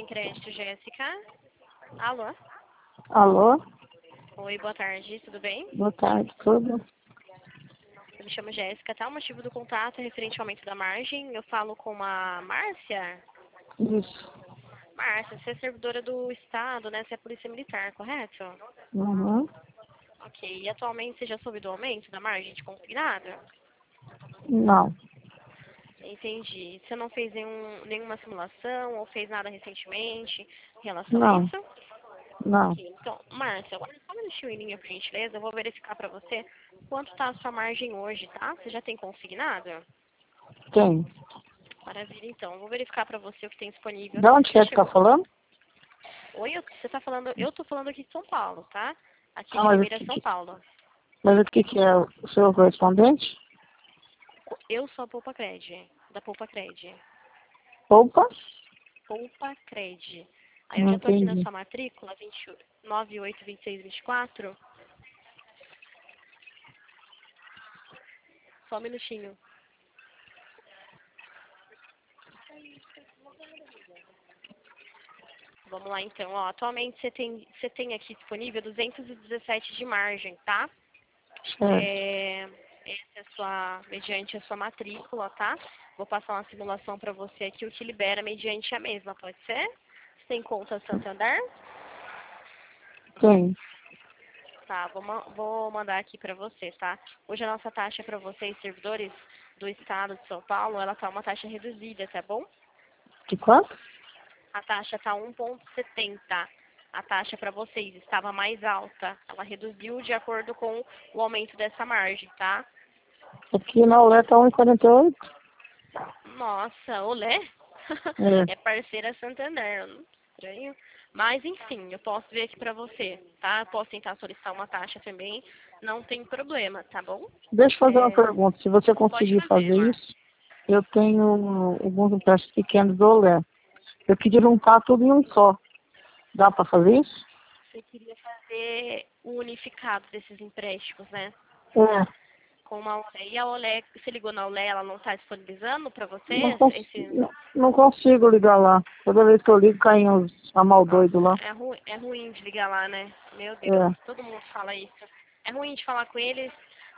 Sem Crédito, Jéssica. Alô? Alô? Oi, boa tarde, tudo bem? Boa tarde, tudo? Eu me chamo Jéssica, tá? O motivo do contato é referente ao aumento da margem. Eu falo com a Márcia. Isso. Márcia, você é servidora do Estado, né? Você é polícia militar, correto? Uhum. Ok. E atualmente você já soube do aumento da margem de consignado? Não, Entendi. Você não fez nenhuma simulação ou fez nada recentemente em relação a não, isso? não. Ok. Então, Márcia, agora só um minutinho em linha, por gentileza. Eu vou verificar para você quanto está a sua margem hoje, tá? Você já tem consignado? Tem. Maravilha, então. Eu vou verificar para você o que tem disponível. De onde Já é que tá chegou? falando? Oi, você tá falando... Eu tô falando aqui de São Paulo, tá? Aqui Ah, de Limeira, São Paulo. mas o que é o seu correspondente? Eu sou a Poupa Cred, da Poupa Cred. Opa? Poupa Cred. Aí eu Não já tô aqui na entendi. sua matrícula, 982624. Só um minutinho. Vamos lá, então. Ó, atualmente você tem aqui disponível 217 de margem, tá? Certo. Essa é mediante a sua matrícula, tá? Vou passar uma simulação para você aqui, o que libera mediante a mesma, pode ser? Você tem conta Santander? Tem. Tá, vou mandar aqui para você, tá? Hoje a nossa taxa para vocês, servidores do estado de São Paulo, ela tá uma taxa reduzida, tá bom? De quanto? A taxa tá 1,70. A taxa para vocês estava mais alta. Ela reduziu de acordo com o aumento dessa margem, tá? Aqui na ULE tá 1,48. Nossa, olé! É. É parceira Santander, estranho. Mas enfim, eu posso ver aqui pra você, tá? Eu posso tentar solicitar uma taxa também, não tem problema, tá bom? Deixa eu fazer uma É, pergunta. Se você pode conseguir fazer, fazer Mar. isso, eu tenho alguns empréstimos pequenos do ULE. Eu queria juntar tudo em um só. Dá para fazer isso? Você queria fazer o unificado desses empréstimos, né? É. Com uma Olé. E a Olé, você ligou na Olé, ela não está disponibilizando para Não, você esse... não consigo ligar lá. Toda vez que eu ligo, cai uns Nossa, amaldoido lá. é ruim de ligar lá, né? Meu Deus, É. todo mundo fala isso. É ruim de falar com eles.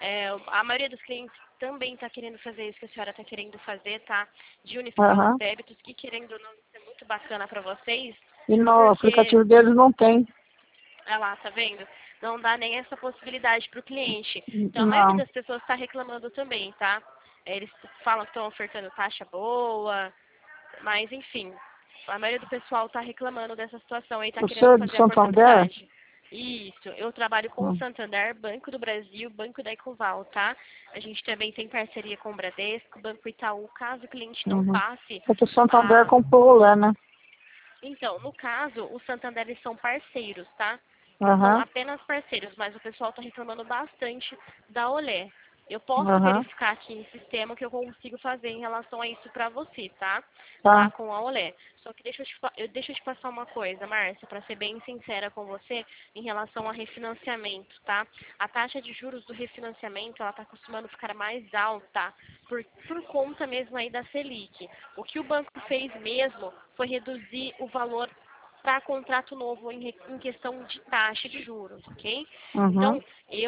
A maioria dos clientes também está querendo fazer isso que a senhora está querendo fazer, tá? De unificar os Aham. débitos, que querendo ou não, isso é muito bacana para vocês, E no porque, aplicativo deles não tem. olha lá, tá vendo? Não dá nem essa possibilidade para o cliente. Então, a maioria Não. das pessoas está reclamando também, tá? Eles falam que estão ofertando taxa boa, mas, enfim, a maioria do pessoal está reclamando dessa situação e está O querendo senhor é do fazer a Santander? portabilidade. Isso, eu trabalho com o Hum. Santander, Banco do Brasil, Banco da Ecoval, tá? A gente também tem parceria com o Bradesco, Banco Itaú, caso o cliente não Uhum. passe É que o Santander a... comprou o Lé, né? Então, no caso, o Santander, eles são parceiros, tá? Eles são Aham. apenas parceiros, mas o pessoal está reclamando bastante da Olé. Eu posso Aham. verificar aqui em sistema o que eu consigo fazer em relação a isso para você, tá? Lá Tá. com a Olé. Só que deixa eu te passar uma coisa, Márcia, para ser bem sincera com você, em relação a refinanciamento, tá? A taxa de juros do refinanciamento, ela está costumando ficar mais alta por conta mesmo aí da Selic. O que o banco fez mesmo foi reduzir o valor para contrato novo em questão de taxa de juros, ok? Uhum. Então,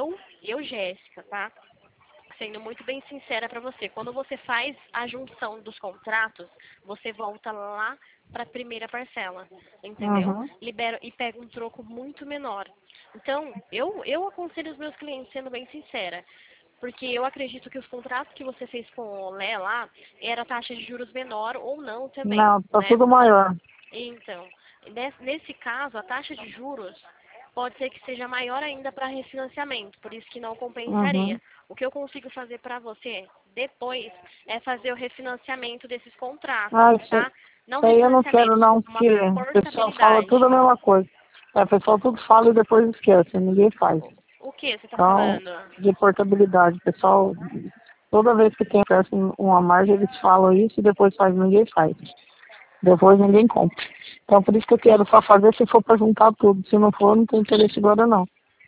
Jéssica, tá? Sendo muito bem sincera para você, quando você faz a junção dos contratos, você volta lá para a primeira parcela, entendeu? Uhum. Libera e pega um troco muito menor. Então, eu aconselho os meus clientes, sendo bem sincera, porque eu acredito que os contratos que você fez com o Olé lá era taxa de juros menor ou não também, Não, tá né? tudo maior. Então, nesse caso, a taxa de juros pode ser que seja maior ainda para refinanciamento, por isso que não Uhum. compensaria. O que eu consigo fazer para você depois é fazer o refinanciamento desses contratos, Ah, tá? Não isso aí eu não refinanciamento, quero não, desculpa, uma porque o pessoal fala tudo a portabilidade. mesma coisa. É, o pessoal tudo fala e depois esquece, ninguém faz. O que você está Então, falando? de portabilidade, o pessoal, toda vez que tem acesso uma margem, eles falam isso e depois faz, ninguém faz. Depois ninguém compra. Então, por isso que eu quero só fazer se for para juntar tudo. Se não for, não tem interesse agora não.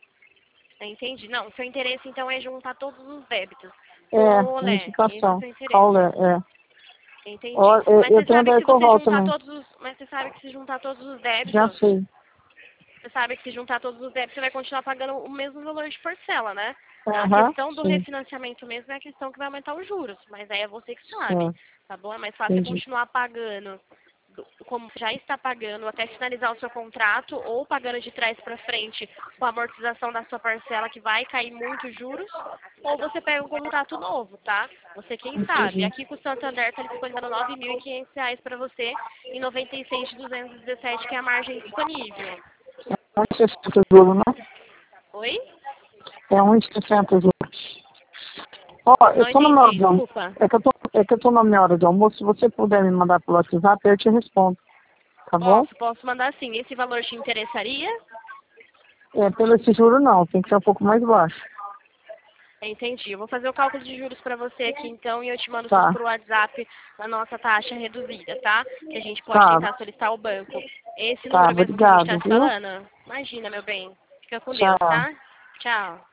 Entendi. Não, seu interesse então é juntar todos os débitos com É, o Olé. Esse é o unificação. seu interesse. Caulé, é. Ó, Entendi. Mas eu você tenho sabe da que se você Ecoval juntar também. todos os... Mas você sabe que se juntar todos os Já débitos, sei. você sabe que se juntar todos os débitos, você vai continuar pagando o mesmo valor de parcela, né? A Aham, questão do sim, refinanciamento mesmo é a questão que vai aumentar os juros, mas aí é você que sabe, sim, tá bom? É mais fácil você entendi. continuar pagando como já está pagando até finalizar o seu contrato ou pagando de trás para frente com a amortização da sua parcela que vai cair muitos juros, ou você pega um contrato novo, tá? Você quem sabe. Entendi. Aqui com o Santander tá disponibilizando R$ 9.500 para você e 96 de 217 que é a margem disponível. É 1,60 o juro, né? Oi? É 1,60 o juro. Ó, eu Não tô na minha hora entendi, de almoço. desculpa. É que eu tô na minha hora de almoço. Se você puder me mandar pelo WhatsApp, eu te respondo. Tá bom? Posso mandar sim. Esse valor te interessaria? É, pelo esse juro não, tem que ser um pouco mais baixo. Entendi. Eu vou fazer o cálculo de juros para você aqui então e eu te mando tudo Tá, por WhatsApp a nossa taxa reduzida, tá? Que a gente pode tá, tentar solicitar ao banco. Esse tá, número mesmo que a gente obrigado, está te viu? falando? Imagina, meu bem. Fica com Deus, Tchau. tá? Tchau.